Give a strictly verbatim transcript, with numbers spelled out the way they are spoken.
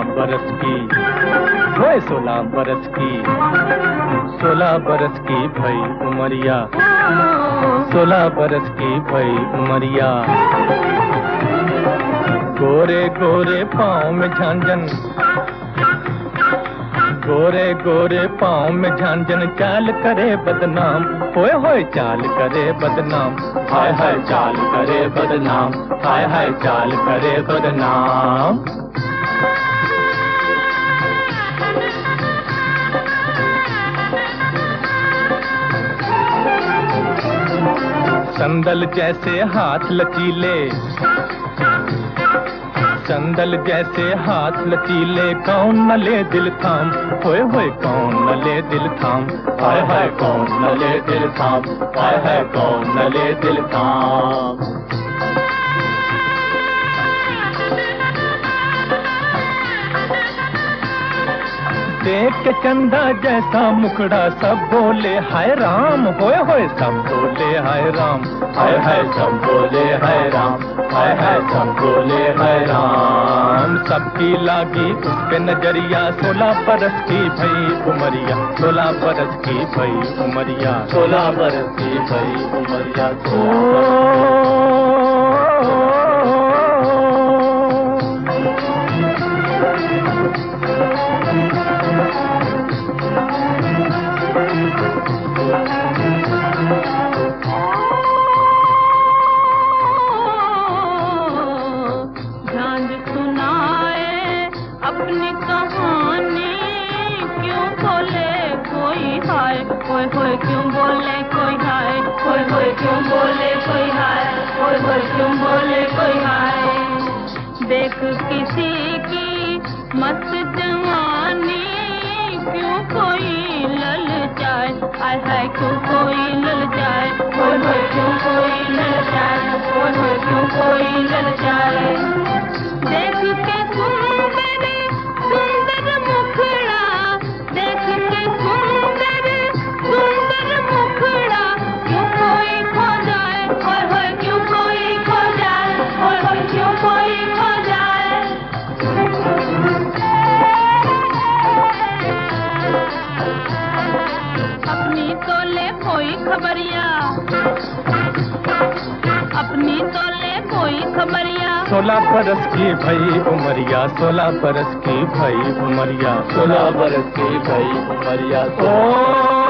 बरस की, होए सोलह बरस की, सोलह बरस की भई उमरिया, सोलह बरस की भई उमरिया। गोरे गोरे पाँव में झांझन, गोरे गोरे पाँव में झांझन, चाल करे बदनाम, होए होए चाल करे बदनाम, हाय हाय चाल करे बदनाम, हाय हाय चाल करे बदनाम। संदल जैसे हाथ लचीले, संदल जैसे हाथ लचीले, कौन न ले दिल थाम, होए होए कौन न ले दिल थाम, हाय हाय कौन न ले दिल थाम, हाय हाय कौन न ले दिल थाम। देख के चंदा जैसा मुखड़ा, सब बोले हाय राम, होए होए सब बोले हाय राम, हाय हाय सब बोले हाय राम, हाय हाय सब बोले हाय राम। सबकी लागी उस पे नजरिया, सोलह बरस की भई उमरिया, सोलह बरस की भई उमरिया, सोलह बरस की भई उमरिया। झांझ सुनाए अपनी कहानी, क्यों बोले कोई हाय, होए होए क्यों बोले कोई हाय, होए होए क्यों बोले कोई हाय, होए होए क्यों बोले कोई हाय। देख किसी की मस्त जवानी, क्यों कोई लल जाए, हाय हाय क्यों कोई लल जाए, होए होए क्यों कोई लल जाए, होए होए क्यों कोई लल जाए। देख के सुंदर सुंदर मुखड़ा, देख के सुंदर सुंदर मुखड़ा, क्यों कोई खो जाए, होए होए क्यों कोई खो जाए, होए होए क्यों कोई खो जाए। अपनी तो ले कोई खबरिया, अपनी तो ले कोई खबरिया, सोलह बरस की भई उमरिया, सोलह बरस की भई उमरिया, सोलह बरस की भई उमरिया। ओ